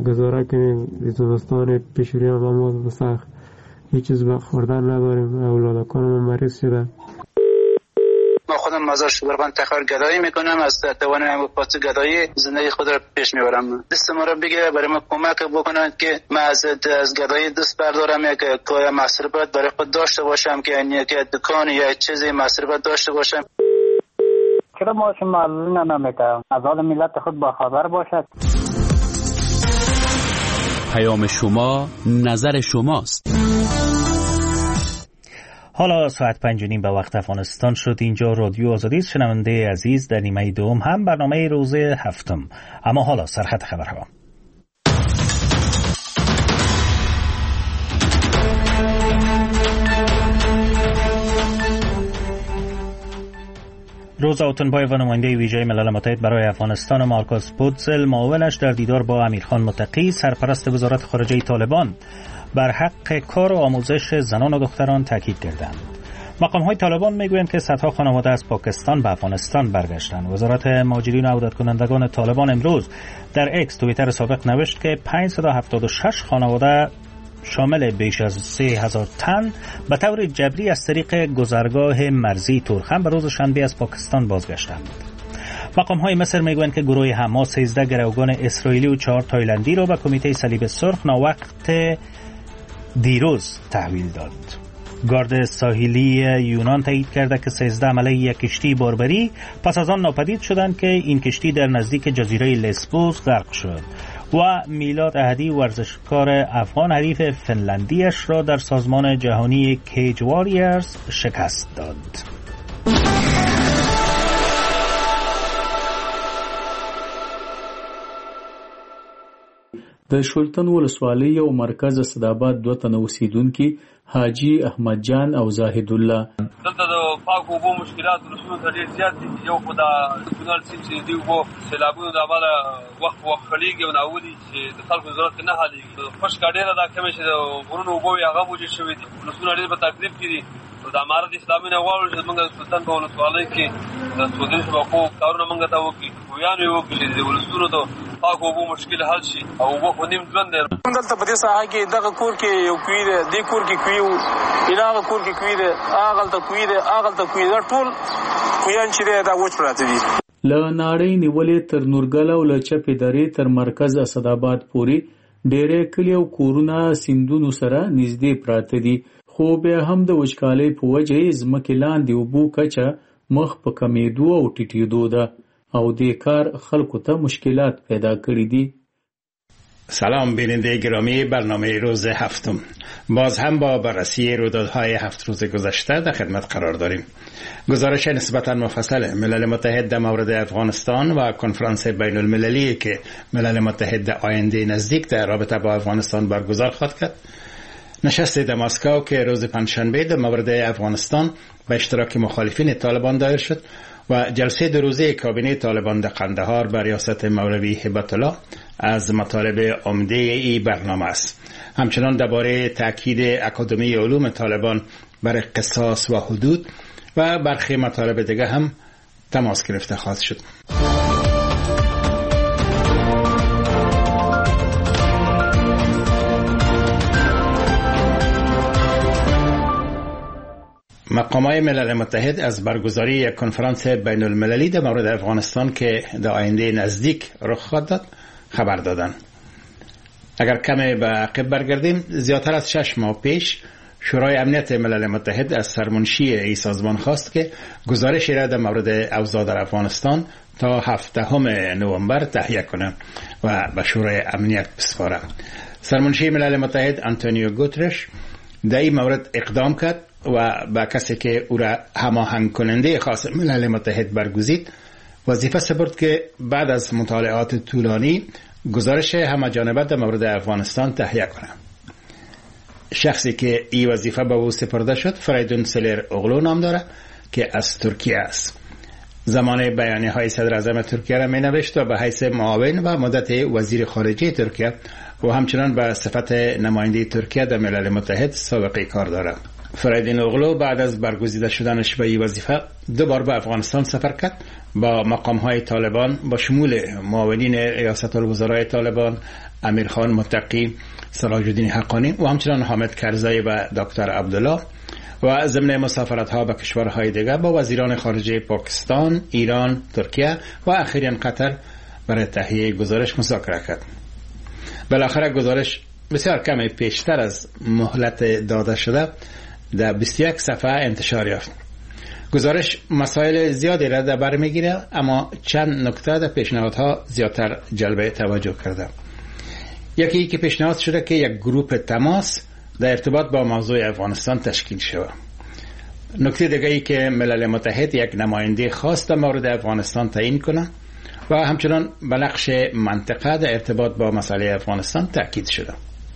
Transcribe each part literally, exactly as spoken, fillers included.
گزاره کنیم. زمستان پیش روی ما سخت هیچ چیز به خوردن نداریم. اولادکان ما مریض شده. ما خودم مزار شبربان تخار گدایی میکنم، از توانم پاس گدایی زندگی خود را پیش میبرم. دست ما را بگیره برای ما کمک بکنن که ما از از گدایی دست بردارم، یک کار مصرفات برای خود داشته باشم، که یک دکان یا چیزی مصرفات داشته باشم. چرا ما شما نمیکنم از حال ملت خود با خبر باشد. پیام شما نظر شماست. حالا ساعت پنج و نیم به وقت افغانستان شد. اینجا رادیو آزادی است. شنونده عزیز، در نیمه دوم هم برنامه روز هفتم. اما حالا سرخط خبرها. روزا اوتنبایف و نماینده ویژه ملل متحد برای افغانستان مارکوس پوتزل معاونش در دیدار با امیرخان متقی سرپرست وزارت خارجه طالبان بر حق کار و آموزش زنان و دختران تاکید کردند. مقام‌های طالبان میگویند که صدها خانواده از پاکستان به افغانستان برگشتند. وزارت مهاجرین و عودت کنندگان طالبان امروز در اکس توییتر سابق نوشت که پانصد و هفتاد و شش خانواده شامل بیش از سه هزار تن به طور جبری از طریق گذرگاه مرزی تورخم به روز شنبه از پاکستان بازگشتند. مقام‌های مصر میگویند که گروه حماس سیزده گروگان اسرائیلی و چهار تایلندی را به کمیته صلیب سرخ ناوقت دیروز تحویل داد. گارد ساحلی یونان تایید کرده که سیزده عمله یک کشتی باربری پس از آن ناپدید شدند که این کشتی در نزدیک جزیره لسبوس غرق شد. و میلاد احدی ورزشکار افغان حریف فنلندیش را در سازمان جهانی کیج واریرز شکست داد. د شولتن ولسوالۍ او مرکز اسداباد دوه تنه اوسیدونکي حاجی احمد جان او زاهد الله دلته د پاکو اوبو مشکلات رسول ته ډېر زیات دي. یو خو دا کنال سیند چې دی اوبو سیلابونو د امله وخت وخت خلیږي او ناولي چې د خلکو ضرورت نه حلېږي. خشکه ډېره دا کمې چې د غرونو اوبه وي هغه موجود شوي دي. ولسونه ډېر په تکلیف کې دي. د امارت اسلامي نه غواړو چې زموږ د سلطان په ولسوالۍ کې د سودري شبکو کارونه موږ ته وکړي، ویانې وکړي چې د ولسونو د پاکو اوبو مشکل حل شي او اوبه خو نیم ژوند دی. دلته په دې ساحه کې دغه کور کې یو کوي دی، دې کور کې کوي و، هغه کور کې کوي دی، هغلته کوي دی، هغلته کوي دی، ټول کویان چې دی دا وچ پراته دي. له ناړۍ نیولې تر نورګل او له چپې درې تر مرکز اسداباد پورې ډېرې کلي او کورونه سیندونو سره نږدې پراته دي، خو بیا هم د وچکالۍ په وجه یې ځمکې لاندې اوبو کچه مخ په کمیدو او ټیټېدو ده او دې کار خلکو ته مشکلات پیدا کړي دي. سلام بیننده گرامی برنامه روز هفتم. باز هم با بررسی رویدادهای هفت روز گذشته در خدمت قرار داریم. گزارش نسبتا مفصل ملل متحد در مورد افغانستان و کنفرانس بین المللی که ملل متحد در آینده نزدیک در رابطه با افغانستان برگزار خواهد کرد. نشست در مسکو که روز پنجشنبه در مورد افغانستان به اشتراک مخالفین طالبان دایر شد و جلسه دو روزه کابینه طالبان در قندهار بر ریاست مولوی هبت الله از مطالب عمده این برنامه است. همچنان درباره تاکید اکادمی علوم طالبان بر قصاص و حدود و برخی مطالب دیگه هم تماس گرفته خواهد شد. مقامات ملل متحد از برگزاری یک کنفرانس بین المللی در مورد افغانستان که در آینده نزدیک رخ خواهد داد خبر دادند. اگر کمی به عقب برگردیم، زیادتر از شش ماه پیش شورای امنیت ملل متحد از سرمنشی این سازمان خواست که گزارشی را در مورد اوضاع در افغانستان تا هفدهم نوامبر تهیه کنه و به شورای امنیت بسپاره. سرمنشی ملل متحد آنتونیو گوترش در این مورد اقدام کرد و با کسی که او را هماهنگ کننده خاص ملل متحد برگزید وظیفه سپرد که بعد از مطالعات طولانی گزارش همه‌جانبه در مورد افغانستان تهیه کنه. شخصی که این وظیفه به او سپرده شد فریدون سلر اغلو نام داره که از ترکیه است. زمان بیانیه های صدر اعظم ترکیه را می نوشت و به حیث معاون و مدت وزیر خارجه ترکیه و همچنان به صفت نماینده ترکیه در ملل متحد سابقه کار دارد. فریدین اوغلو بعد از برگزیده شدنش به این وظیفه دو بار به افغانستان سفر کرد با مقام‌های طالبان با شمول معاونین ریاست الوزرای طالبان امیرخان متقی، سراج الدین حقانی و همچنان حامد کرزی و دکتر عبدالله و ضمن مسافرت‌ها به کشورهای دیگر با وزیران خارجه پاکستان، ایران، ترکیه و اخیراً قطر برای تهیه گزارش مذاکره کرد. بالاخره گزارش بسیار کمی پیشتر از مهلت داده شده در بیست و یک صفحه انتشار یافت. گزارش مسائل زیادی را در بر میگیره، اما چند نکته در پیشنهادها زیادتر جلب توجه کرده. یکی که پیشنهاد شده که یک گروه تماس در ارتباط با موضوع افغانستان تشکیل شود. نکته دیگه ای که ملل متحد یک نماینده خاص در مورد افغانستان تعیین کنه و همچنان به نقش منطقه در ارتباط با مسئله افغانستان تاکید شده.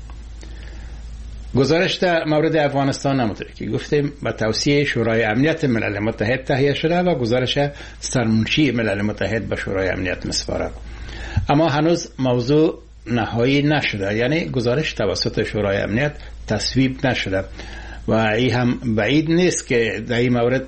گزارش در مورد افغانستان همونطور که گفتیم با توصیه شورای امنیت ملل متحد تهیه شده و گزارش سرمنشی ملل متحد به شورای امنیت مسپارد. اما هنوز موضوع نهایی نشده، یعنی گزارش توسط شورای امنیت تصویب نشده و این هم بعید نیست که در این مورد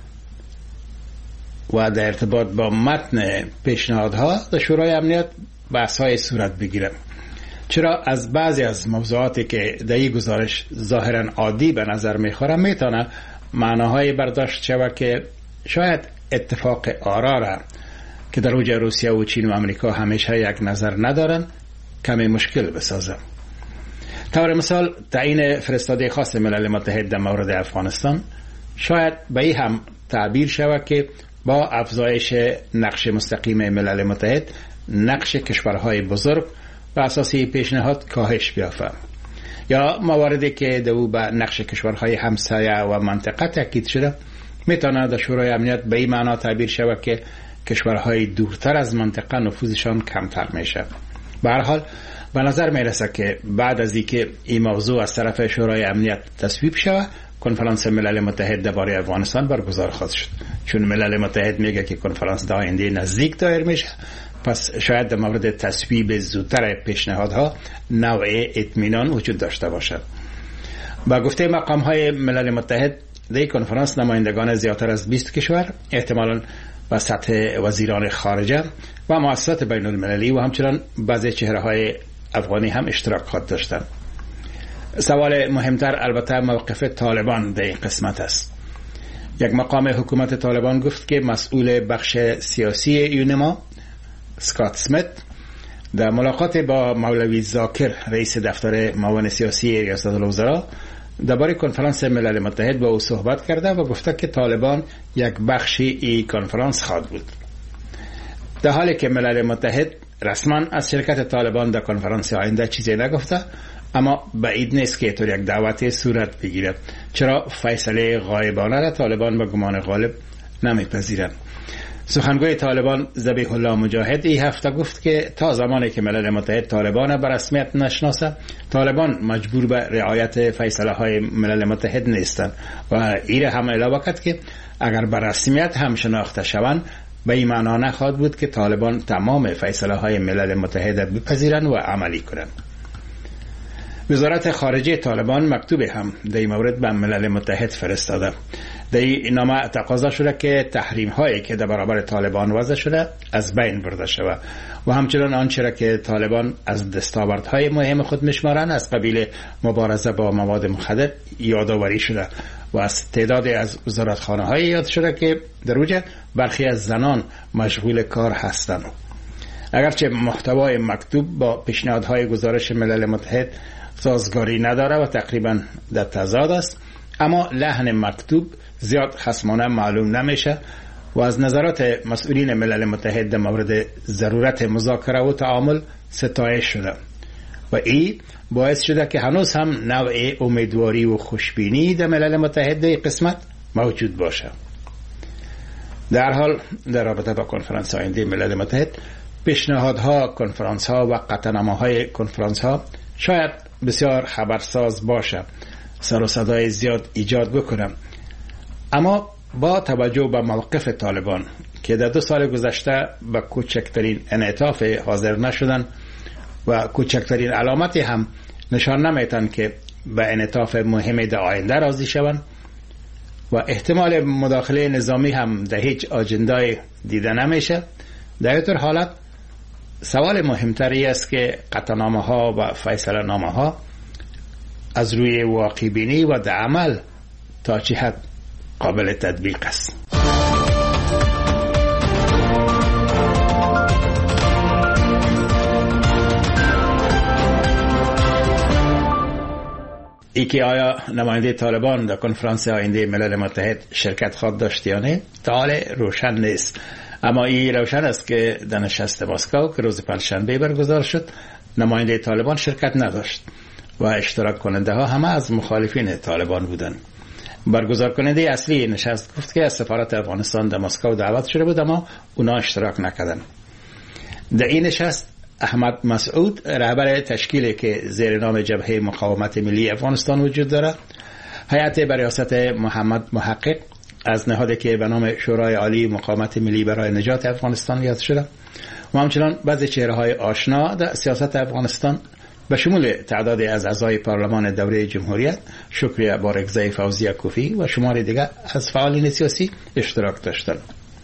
و در ارتباط با متن پیشنهادها در شورای امنیت بحث‌های صورت بگیره، چرا از بعضی از موضوعاتی که در این گزارش ظاهراً عادی به نظر می‌خوره میتونه معناهای برداشت شود که شاید اتفاق آرا را که در اوج روسیه و چین و آمریکا همیشه یک نظر ندارن کمی مشکل بسازه. طور مثال تعیین فرستاده خاص ملل متحد در مورد افغانستان شاید به این هم تعبیر شود که با افزایش نقش مستقیم ملل متحد نقش کشورهای بزرگ به اساس پیشنهاد کاهش بیافته، یا مواردی که دو به نقش کشورهای همسایه و منطقه تاکید شده میتونه در شورای امنیت به این معنا تعبیر شود که کشورهای دورتر از منطقه نفوذشان کمتر میشه. به هر حال به نظر میرسه که بعد از اینکه این موضوع از طرف شورای امنیت تصویب شود کنفرانس ملل متحد درباره افغانستان برگزار خواهد شد. چون ملل متحد میگه که کنفرانس در آینده نزدیک دایر میشه، پس شاید در مورد تصویب زودتر پیشنهادها نوع اطمینان وجود داشته باشد. با گفته مقام های ملل متحد در کنفرانس نمایندگان زیادتر از بیست کشور احتمالاً با سطح وزیران خارجه و مؤسسات بین المللی و همچنان بعضی چهره های افغانی هم اشتراک خواهد داشتند. سوال مهمتر البته موقف طالبان در این قسمت است. یک مقام حکومت طالبان گفت که مسئول بخش سیاسی یونما اسکات اسمیت در ملاقات با مولوی زاکر رئیس دفتر معاون سیاسی ریاست الوزراء درباره کنفرانس ملل متحد با او صحبت کرده و گفته که طالبان یک بخشی این کنفرانس خواهد بود. در حالی که ملل متحد رسما از شرکت طالبان در کنفرانس آینده چیزی نگفته، اما بعید نیست که طور یک دعوت صورت بگیرد، چرا فیصله غایبانه را طالبان به گمان غالب نمیپذیرند. سخنگوی طالبان ذبیح الله مجاهد این هفته گفت که تا زمانی که ملل متحد طالبان به رسمیت نشناسه، طالبان مجبور به رعایت فیصله های ملل متحد نیستند و این هم علاوه کرد که اگر به رسمیت هم شناخته شوند به این معنا نخواهد بود که طالبان تمام فیصله های ملل متحد بپذیرند و عملی کنند. وزارت خارجه طالبان مکتوب هم در این مورد به ملل متحد فرستاده. در این نامه تقاضا شده که تحریم هایی که در برابر طالبان وضع شده از بین برده شود و همچنان آنچه را که طالبان از دستاوردهای مهم خود میشمارند از قبیل مبارزه با مواد مخدر یادآوری شده و از تعدادی از وزارتخانه های یاد شده که در اوج برخی از زنان مشغول کار هستند. اگرچه محتوای مکتوب با پیشنهادهای گزارش ملل متحد سازگاری نداره و تقریبا در تضاد است، اما لحن مکتوب زیاد خصمانه معلوم نمیشه و از نظرات مسئولین ملل متحد در مورد ضرورت مذاکره و تعامل ستایش شده و این باعث شده که هنوز هم نوع امیدواری و خوشبینی در ملل متحد در قسمت موجود باشه. در حال در رابطه با کنفرانس آینده ملل متحد پیشنهادها، کنفرانس ها و قطعنامه‌های کنفرانس ها شاید بسیار خبرساز باشه، سر و صدای زیاد ایجاد بکنه، اما با توجه به موقف طالبان که در دو سال گذشته به کوچکترین انعطاف حاضر نشدن و کوچکترین علامتی هم نشان نمیتن که به انعطاف مهمی در آینده راضی شوند، و احتمال مداخله نظامی هم در هیچ آجندای دیده نمیشه. در این حالت سوال مهمتری است که قطعنامه ها و فیصله نامه ها از روی واقع بینی و در عمل تا چه حد قابل تطبیق است. ای که آیا نماینده طالبان در کنفرانس آینده ملل متحد شرکت خواهد داشت یا نه تا حال روشن نیست، اما این روشن است که در نشست مسکو که روز پنجشنبه برگزار شد نماینده طالبان شرکت نداشت و اشتراک کننده ها همه از مخالفین طالبان بودند. برگزار کننده اصلی نشست گفت که از سفارت افغانستان در مسکو دعوت شده بود اما اونا اشتراک نکردند. در این نشست احمد مسعود رهبر تشکیلی که زیر نام جبهه مقاومت ملی افغانستان وجود دارد، هیئت بر ریاست محمد محقق از نهادی که به نام شورای عالی مقاومت ملی برای نجات افغانستان یاد شده و همچنان بعضی چهره‌های آشنا در سیاست افغانستان به شمول تعدادی از اعضای پارلمان دوره جمهوریت، شکریه بارگزای فوزیه کوفی و شمار دیگر از فعالین سیاسی اشتراک داشتند.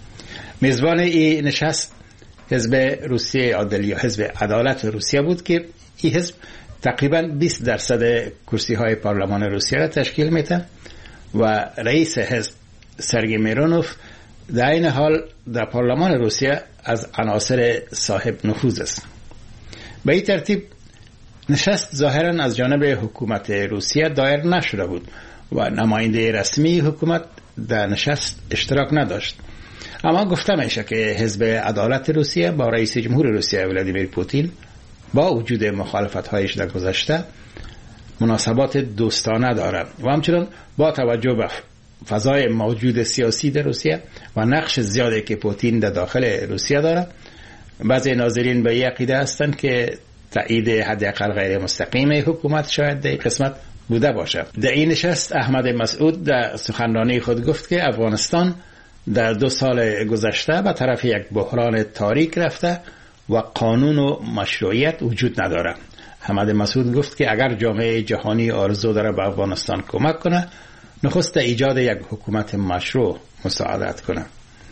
میزبان این نشست حزب روسیه عادل یا حزب عدالت روسیه بود که این حزب تقریباً بیست درصد کرسی های پارلمان روسیه را تشکیل میده و رئیس حزب سرگئی میرونوف در این حال در پارلمان روسیه از عناصر صاحب نفوذ است. به این ترتیب نشست ظاهراً از جانب حکومت روسیه دایر نشده بود و نماینده رسمی حکومت در نشست اشتراک نداشت. اما گفته میشه که حزب عدالت روسیه با رئیس جمهور روسیه ولادیمیر پوتین با وجود مخالفت‌هایش در گذشته مناسبات دوستانه دارد و همچنین با توجه به فضای موجود سیاسی در روسیه و نقش زیادی که پوتین در داخل روسیه دارد، بعضی ناظرین به عقیده هستند که تایید حداقل غیر مستقیم حکومت شاید در قسمت بوده باشد. در این نشست احمد مسعود در سخنرانی خود گفت که افغانستان در دو سال گذشته به طرف یک بحران تاریک رفته و قانون و مشروعیت وجود نداره. احمد مسعود گفت که اگر جامعه جهانی آرزو داره به افغانستان کمک کنه، نخست ایجاد یک حکومت مشروع مساعدت کنه.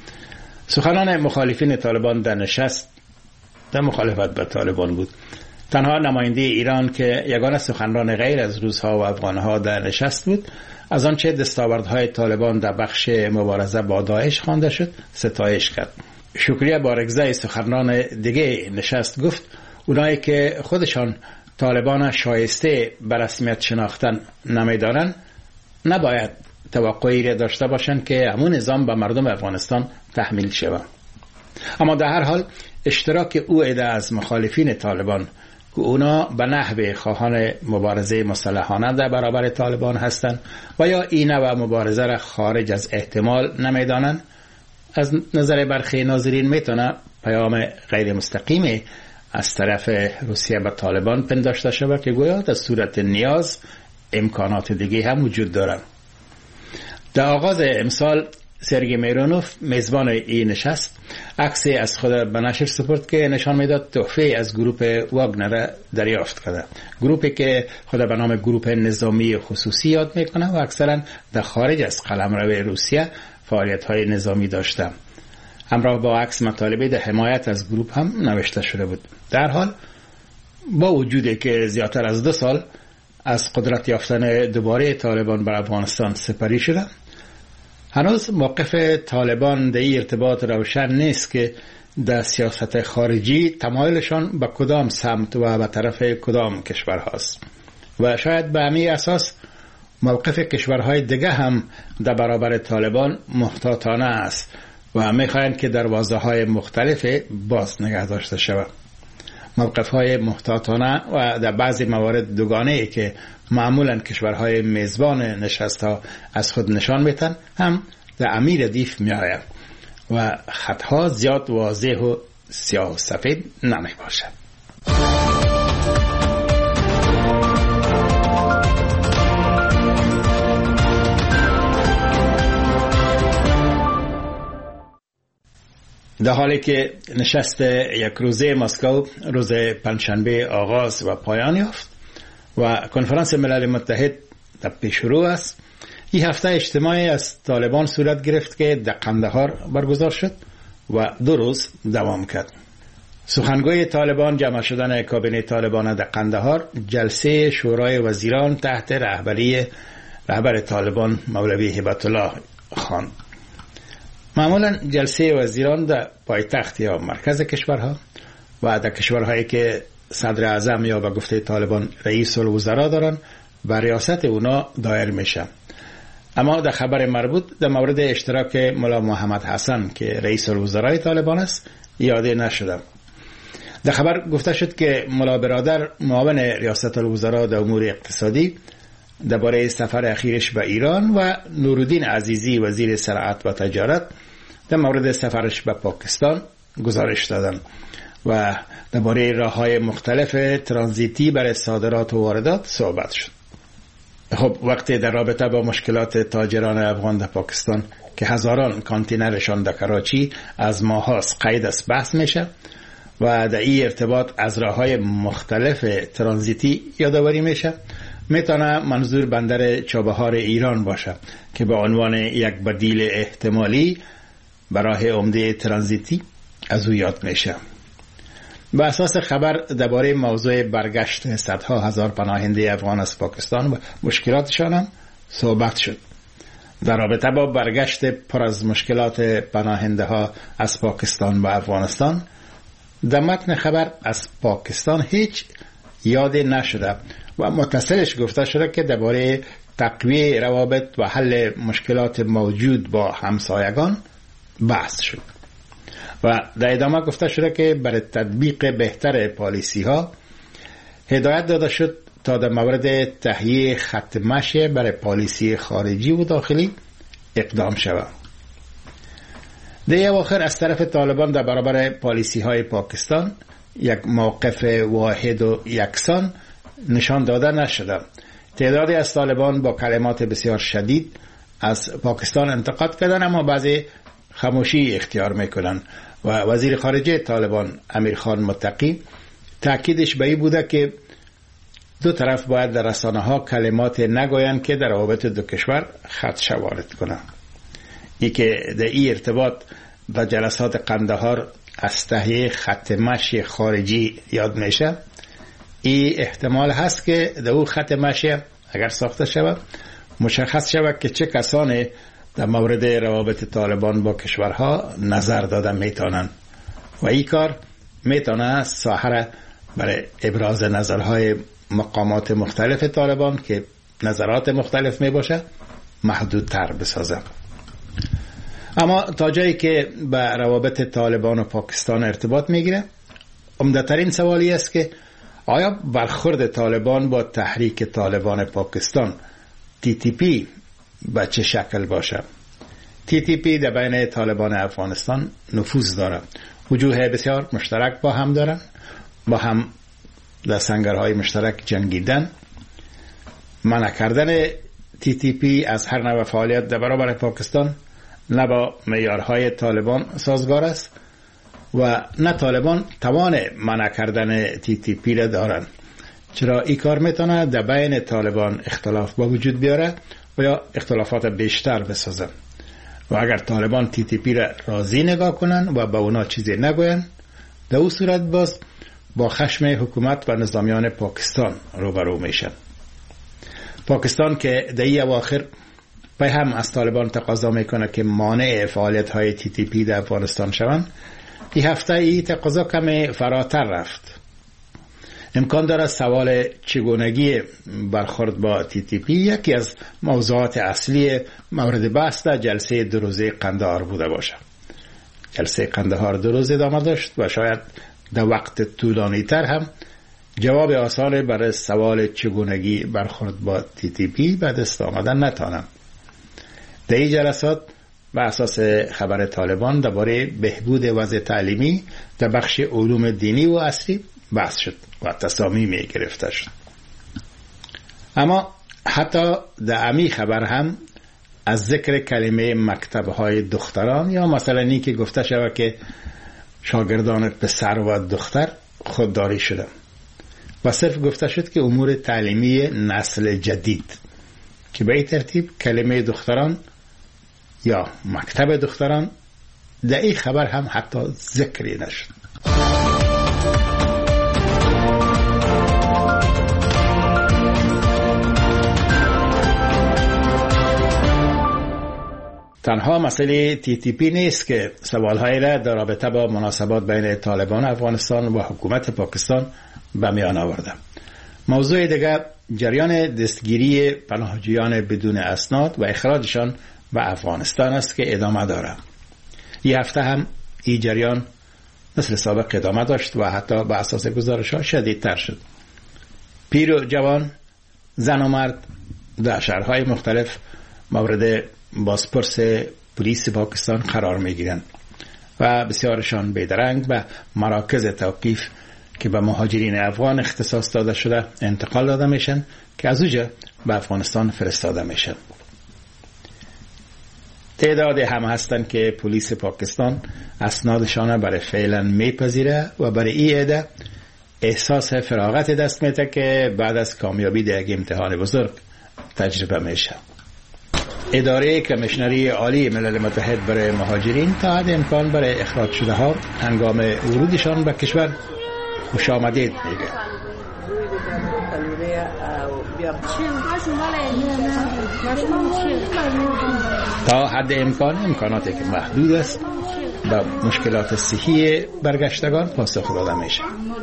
سخنان مخالفین طالبان در نشست در مخالفت به طالبان بود. تنها نماینده ایران که یگانه سخنران غیر از روس‌ها و افغان‌ها در نشست بود، از آنچه دستاوردهای طالبان در بخش مبارزه با داعش خوانده شد ستایش کرد. شکریه بارگزای سخنران دیگه نشست گفت اونایی که خودشان طالبان شایسته به رسمیت شناختن نمیدارن نباید توقعی را داشته باشند که همون نظام به مردم افغانستان تحمیل شود. اما در هر حال اشتراک او عده از مخالفین طالبان که اونا به نحو خواهان مبارزه مسلحانه در برابر طالبان هستند و یا این نوع مبارزه را خارج از احتمال نمیدانند، از نظر برخی ناظرین میتونه پیام غیر مستقیمی از طرف روسیه به طالبان پنداشته شود که گویا در صورت نیاز امکانات دیگه هم وجود دارند. در آغاز امسال سرگئی میرونوف میزبان این نشست عکسی از خود به نشر سپرد که نشان میداد تحفه از گروه واگنر دریافت کرده، گروهی که خود به نام گروه نظامی خصوصی یاد میکنه و اکثرا در خارج از قلمرو روسیه فعالیت های نظامی داشته. همراه با عکس مطالبی در حمایت از گروه هم نوشته شده بود. در حال با وجودی که زیادتر از دو سال از قدرت یافتن دوباره طالبان بر افغانستان سپری شده، هنوز موقف طالبان در این ارتباط روشن نیست که در سیاست خارجی تمایلشان به کدام سمت و به طرف کدام کشور هاست و شاید به همین اساس موقف کشورهای دیگه هم در برابر طالبان محتاطانه است و میخواهند که دروازه های مختلف باز نگه داشته شود. موقف های محتاطانه و در بعضی موارد دوگانه‌ای که معمولا کشورهای میزبان نشست ها از خود نشان میتن هم در امیر ردیف می آید و خطها زیاد واضح و سیاه و سفید نمی باشد. در حالی که نشست یک روزه مسکو روز پنجشنبه آغاز و پایان یافت و کنفرانس ملل متحد در پیش رو است، این هفته اجتماعی از طالبان صورت گرفت که در قندهار برگزار شد و دو روز دوام کرد. سخنگوی طالبان جمع شدن کابینه طالبان در قندهار جلسه شورای وزیران تحت رهبری رهبر طالبان مولوی هبت الله خان. معمولا جلسه وزیران در پایتخت یا مرکز کشورها و در کشورهایی که صدر اعظم یا به گفته طالبان رئیس الوزراء دارن و ریاست اونا دایر میشه. اما در خبر مربوط در مورد اشتراک ملا محمد حسن که رئیس الوزراء طالبان است یاده نشده. در خبر گفته شد که ملا برادر معاون ریاست الوزراء در امور اقتصادی درباره سفر اخیرش به ایران و نورالدین عزیزی وزیر صنعت و تجارت در مورد سفرش به پاکستان گزارش دادند و درباره راه‌های مختلف ترانزیتی برای صادرات و واردات صحبت شد. خب وقتی در رابطه با مشکلات تاجران افغان در پاکستان که هزاران کانتینرشان در کراچی از ماهاست قید است بحث میشه و در این ارتباط از راه‌های مختلف ترانزیتی یادآوری میشه، میتونه منظور بندر چابهار ایران باشه که به عنوان یک بدیل احتمالی برای عمده ترانزیتی از او یاد میشه. به اساس خبر درباره موضوع برگشت صدها هزار پناهنده افغان از پاکستان و مشکلاتشان هم صحبت شد. در رابطه با برگشت پر از مشکلات پناهنده ها از پاکستان و افغانستان در متن خبر از پاکستان هیچ یاد نشده و متصلش گفته شده که درباره تقویه روابط و حل مشکلات موجود با همسایگان بحث شد و در ادامه گفته شده که برای تطبیق بهتر پالیسی ها هدایت داده شد تا در مورد تهیه خط مشی برای پالیسی خارجی و داخلی اقدام شود. در اواخر از طرف طالبان در برابر پالیسی های پاکستان یک موقف واحد و یکسان نشان داده نشده. تعدادی از طالبان با کلمات بسیار شدید از پاکستان انتقاد کردن، اما بعضی خاموشی اختیار میکنن و وزیر خارجه طالبان امیرخان متقی تاکیدش به این بوده که دو طرف باید در رسانه ها کلمات نگویند که در روابط دو کشور خدشه وارد کنند. ای که در این ارتباط در جلسات قندهار از تهیه خط مشی خارجی یاد میشه، این احتمال هست که در او خط مشی اگر ساخته شود مشخص شود که چه کسانی در مورد روابط طالبان با کشورها نظر داده میتونن و این کار میتونه ساحه برای ابراز نظرهای مقامات مختلف طالبان که نظرات مختلف می باشه محدودتر بسازه. اما تا جایی که به روابط طالبان و پاکستان ارتباط میگیره، عمده‌ترین سوالی است که آیا برخورد طالبان با تحریک طالبان پاکستان تی تی پی به چه شکل باشه؟ تی تی پی در بین طالبان افغانستان نفوذ داره، وجوه بسیار مشترک با هم دارن، با هم در سنگرهای مشترک جنگیدن. منع کردن تی تی پی از هر نوع فعالیت در برابر پاکستان نه با معیارهای طالبان سازگار است و نه طالبان توان منع کردن تی تی پی را دارن، چرا این کار میتونه در بین طالبان اختلاف با وجود بیاره و یا اختلافات بیشتر بسازن و اگر طالبان تی تی پی را راضی نگاه کنن و با اونا چیزی نگوین، در اون صورت باز با خشم حکومت و نظامیان پاکستان روبرو میشن. پاکستان که در این اواخر به هم از طالبان تقاضا میکنه که مانع فعالیت های تی تی پی در افغانستان شوند، این هفته این تقاضا کمی فراتر رفت. امکان داره سوال چگونگی برخورد با تی تی پی یکی از موضوعات اصلی مورد بحث در جلسه دو روزه قندهار بوده باشه. جلسه قندهار دو روزه ادامه داشت و شاید در وقت طولانی تر هم جواب آسان برای سوال چگونگی برخورد با تی تی پی به دست آمدن نتانم. در این جلسات به اساس خبر طالبان درباره بهبود وضع تعلیمی در بخش علوم دینی و عصری بحث شد و تصامیم گرفته شد. اما حتی در امی خبر هم از ذکر کلمه مکتب‌های دختران یا مثلا این که گفته شود که شاگردان پسر و دختر خودداری شدن و صرف گفته شد که امور تعلیمی نسل جدید، که به این ترتیب کلمه دختران یا مکتب دختران در این خبر هم حتی ذکری نشد. تنها مسئله تی تی پی نیست که سوالهایی را در رابطه با مناسبات بین طالبان افغانستان و حکومت پاکستان به میان آورده. موضوع دیگر جریان دستگیری پناهجویان بدون اسناد و اخراجشان به افغانستان است که ادامه دارد. این هفته هم این جریان مثل سابق ادامه داشت و حتی به اساس گزارش‌ها شدیدتر شد. پیر و جوان، زن و مرد در شهرهای مختلف مورد بازپرس پلیس پاکستان قرار میگیرند و بسیارشان بیدرنگ به مراکز توقیف که به مهاجرین افغان اختصاص داده شده انتقال داده میشن که از اونجا به افغانستان فرستاده میشن. تعداد هم هستن که پلیس پاکستان اسنادشان برای فعلا میپذیره و برای این عده احساس فراغت دست میده که بعد از کامیابی در یک امتحان بزرگ تجربه میشه. اداره کمیشنری عالی ملل متحد برای مهاجرین تا حد امکان برای اخراج شده ها هنگام ورودشان به کشور خوش آمدید میگه. تا حد امکان امکاناتی که محدود است به مشکلات صحی برگشتگان پاسخ داده میشه.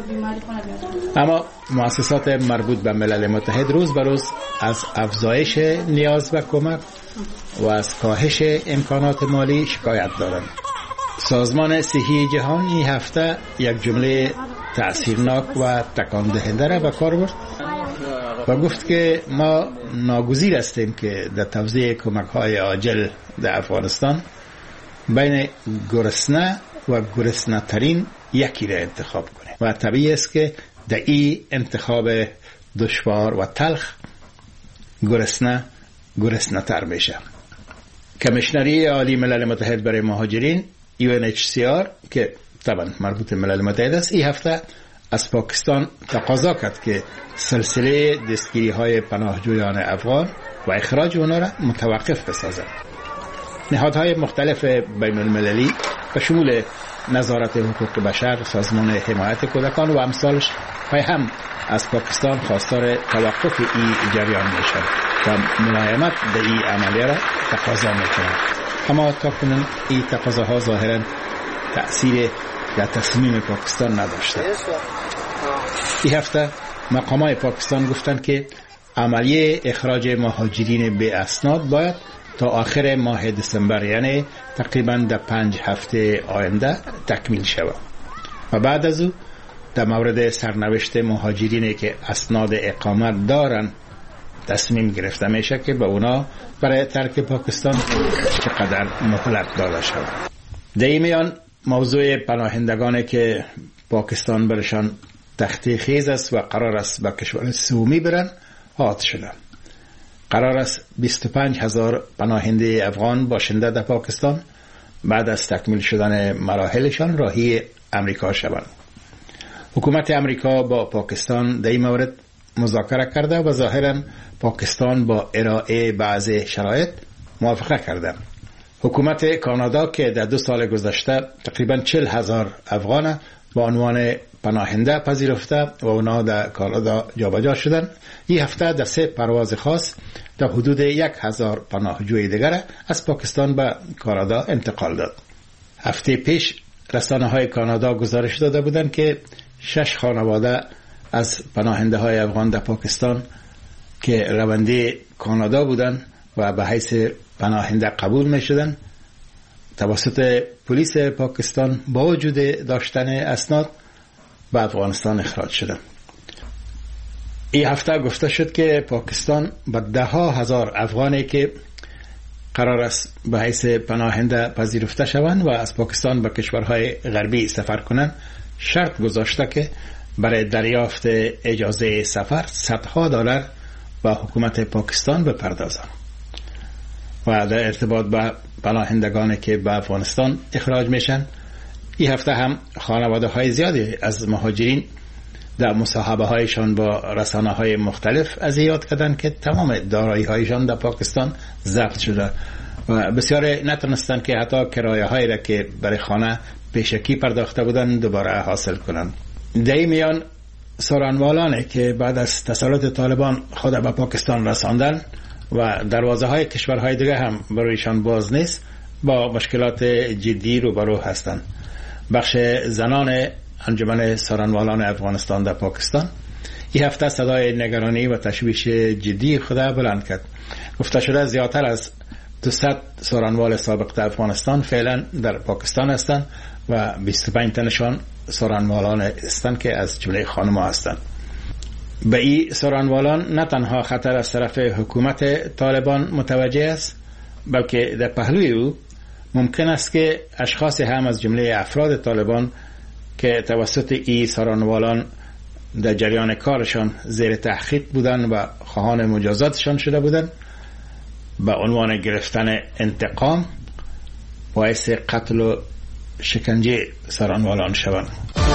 اما مؤسسات مربوط به ملل متحد روز به روز از افزایش نیاز به کمک و از کاهش امکانات مالی شکایت دارند. سازمان صحی جهان این هفته یک جمله تأثیرناک و تکان دهنده را به کار برد و گفت که ما ناگزیر هستیم که در توزیع کمک‌های عاجل در افغانستان بین گرسنه و گرسنه ترین یکی را انتخاب کنیم و طبیعی است که در این انتخاب دشوار و تلخ گرسنه گرسنه تر میشه. کمیشنری عالی ملل متحد برای مهاجرین یو ان اچ سی آر که طبعا مربوط ملل متحد است این هفته از پاکستان تقاضا کرد که سلسله دستگیری های پناهجویان افغان و اخراج اونا را متوقف بسازد. نهادهای مختلف بین المللی به شمول نظارت حقوق بشر، سازمان حمایت کودکان و امثالش های هم از پاکستان خواستار توقف این جریان میشن و ملایمت به این عملیه را تقاضا میکنند. اما تاکنون این تقاضاها ظاهرا تأثیر در تصمیم پاکستان نداشته. این هفته مقامات پاکستان گفتند که عملیه اخراج مهاجرین بی اسناد باید تا آخر ماه دسامبر یعنی تقریبا در پنج هفته آینده تکمیل شود و بعد از او در مورد سرنوشت مهاجرینی که اسناد اقامت دارن تصمیم گرفته میشه که به اونا برای ترک پاکستان چقدر مهلت داده شود. در این میان موضوع پناهندگانی که پاکستان برشان تختی خیز است و قرار است به کشور سومی برن حاد شده. قرار است بیست و پنج هزار پناهنده افغان باشنده در پاکستان بعد از تکمیل شدن مراحلشان راهی امریکا شوند. حکومت امریکا با پاکستان در این مورد مذاکره کرده و ظاهرا پاکستان با ارائه بعض شرایط موافقه کرده. حکومت کانادا که در دو سال گذشته تقریبا چهل هزار افغان با عنوان پناهنده پذیرفته و اونا در کانادا جابجا شدن، این هفته در سه پرواز خاص در حدود یک هزار پناهجوی دیگر از پاکستان به کانادا انتقال داد. هفته پیش رسانه های کانادا گزارش داده بودند که شش خانواده از پناهنده های افغان در پاکستان که رونده کانادا بودند و به حیث پناهنده قبول می شدن توسط پلیس پاکستان با وجود داشتن اسناد به افغانستان اخراج شدند. این هفته گفته شد که پاکستان با ده ها هزار افغانی که قرار است به حیث پناهنده پذیرفته شوند و از پاکستان به کشورهای غربی سفر کنند شرط گذاشته که برای دریافت اجازه سفر صدها دلار به حکومت پاکستان بپردازند. و در ارتباط با پناهندگانی که به افغانستان اخراج میشن این هفته هم خانواده های زیادی از مهاجرین در مصاحبه هایشان با رسانه های مختلف از یاد کردن که تمام دارایی هایشان در پاکستان ضبط شده و بسیار نتونستن که حتی کرایه هایی را که برای خانه پیشکی پرداخته بودن دوباره حاصل کنن. در این میان سارنوالانی که بعد از تسلط طالبان خود به پاکستان رساندن و دروازه های کشورهای دیگه هم برایشان باز نیست، با مشکلات جدی روبرو هستند. بخش زنان انجمن سارنوالان افغانستان در پاکستان این هفته صدای نگرانی و تشویش جدی خود بلند کرد. گفته شده زیادتر از دویست سارنوال سابق در افغانستان فعلا در پاکستان هستند و بیست و پنج تنشان سارنوالان هستند که از جمله خانم‌ها هستند. به این سارنوالان نه تنها خطر از طرف حکومت طالبان متوجه است، بلکه در پهلوی او ممکن است که اشخاص هم از جمله افراد طالبان که توسط این سارنوالان در جریان کارشان زیر تحقیق بودند و خواهان مجازاتشان شده بودند، به عنوان گرفتن انتقام باعث قتل و شکنجه سارنوالان شوند.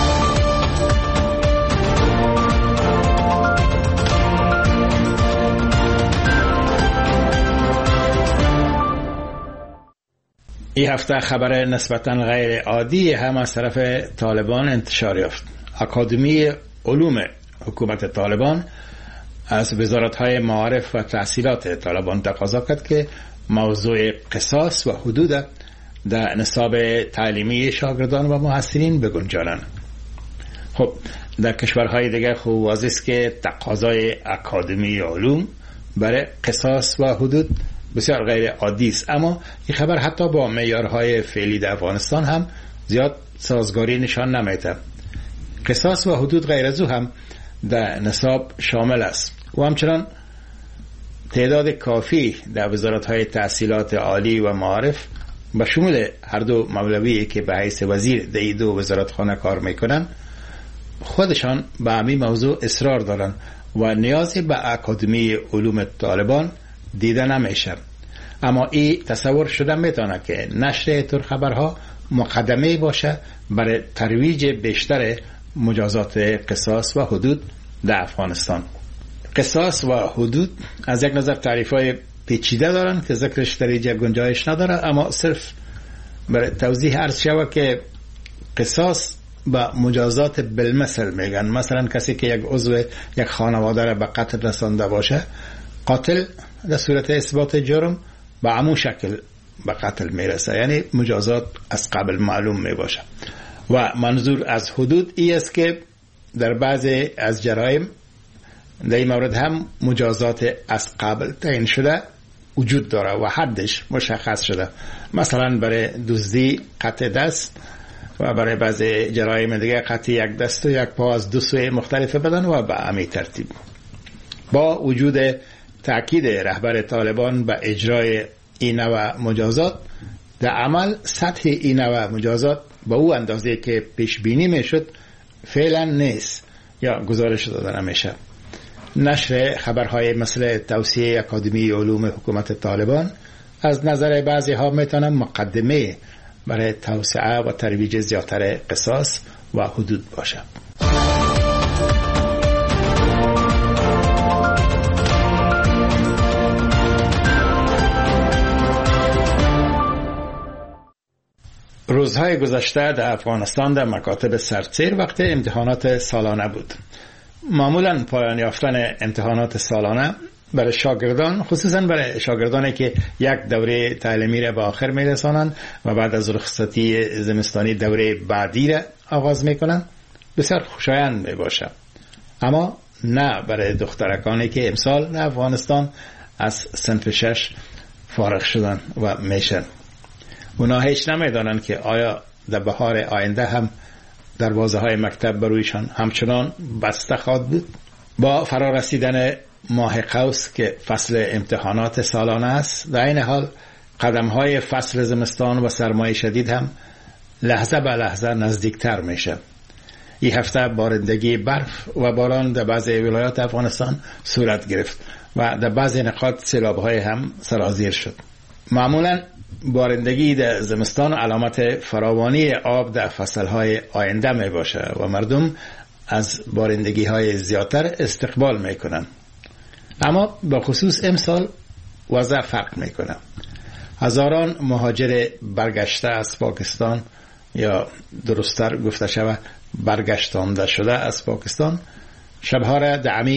این هفته خبر نسبتاً غیر عادی هم از طرف طالبان انتشار یافت. اکادمی علوم حکومت طالبان از وزارت‌های معارف و تحصیلات طالبان تقاضا کرد که موضوع قصاص و حدود در نصاب تعلیمی شاگردان و محصلین بگنجانند. خب در کشورهای دیگر خوب واضح است که تقاضای اکادمی علوم برای قصاص و حدود بسیار غیر عادی است، اما این خبر حتی با معیارهای فعلی در افغانستان هم زیاد سازگاری نشان نمیده. قصاص و حدود غیر از او هم در نصاب شامل است و همچنان تعداد کافی در وزارت‌های تحصیلات عالی و معارف به شمول هر دو مولوی که به حیث وزیر در این دو وزارتخانه کار میکنن خودشان به همین موضوع اصرار دارن و نیازی به اکادمی علوم طالبان دیده نمیشه. اما این تصور شده میتونه که نشر اینطور خبرها مقدمه باشه برای ترویج بیشتر مجازات قصاص و حدود در افغانستان. قصاص و حدود از یک نظر تعریف‌های پیچیده دارن که ذکرش در اینجا گنجایش نداره، اما صرف برای توضیح عرض شود که قصاص با مجازات بالمثل میگن. مثلا کسی که یک عضو یک خانواده را به قتل رسانده باشه، قاتل در صورت اثبات جرم به همون شکل به قتل میرسه، یعنی مجازات از قبل معلوم میباشه. و منظور از حدود ای است که در بعضی از جرایم در این مورد هم مجازات از قبل تعیین شده وجود داره و حدش مشخص شده. مثلا برای دزدی قطع دست و برای بعضی جرایم دیگه قطع یک دست و یک پا از دو سوی مختلف بدن و به همین ترتیب. با وجود تأکید رهبر طالبان به اجرای این نوع مجازات، در عمل سطح این نوع مجازات به او اندازه که پیش بینی میشد فعلا نیست یا گزارش داده نمیشه. نشر خبرهای مثل توصیه اکادمی علوم حکومت طالبان از نظر بعضی ها میتونه مقدمه برای توسعه و ترویج زیادتر قصاص و حدود باشه. روزهای گذشته در افغانستان در مکاتب سرتسیر وقت امتحانات سالانه بود. معمولا پایان یافتن امتحانات سالانه برای شاگردان، خصوصا برای شاگردانی که یک دوره تعلیمی را به آخر میرسانند و بعد از رخصتی زمستانی دوره بعدی را آغاز میکنند، بسیار خوشایند میباشه. اما نه برای دخترکانی که امسال در افغانستان از صنف شش فارغ شدن و میشن. اونا هیچ نمیدانند که آیا در بهار آینده هم دروازه های مکتب برویشان همچنان بسته خواهد بود. با فرا رسیدن ماه قوس که فصل امتحانات سالانه است، در این حال قدم های فصل زمستان و سرمای شدید هم لحظه به لحظه نزدیکتر میشه. این هفته بارندگی برف و باران در بعضی ولایات افغانستان صورت گرفت و در بعضی نقاط سیلاب‌های هم سرازیر شد. معمولا بارندگی در زمستان علامت فراوانی آب در فصلهای آینده می باشه و مردم از بارندگی های زیادتر استقبال میکنن. اما با خصوص امسال وضع فرق میکنه. هزاران مهاجر برگشته از پاکستان یا درستتر گفته شود برگشتانده شده از پاکستان شبها را در